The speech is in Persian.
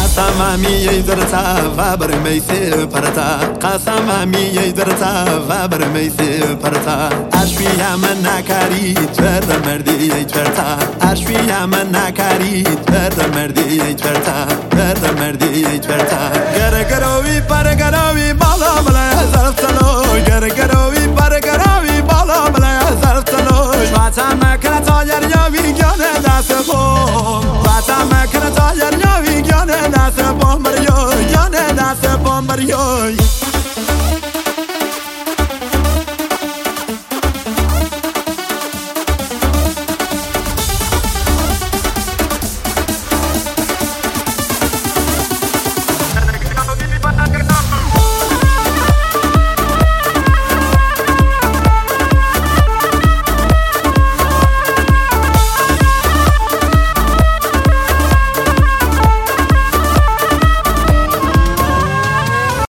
قسمم ییدرتا و بر میسی پرتا قسمم ییدرتا و بر میسی پرتا اشویم نکاری تر مردی پرتا اشویم نکاری تر مردی پرتا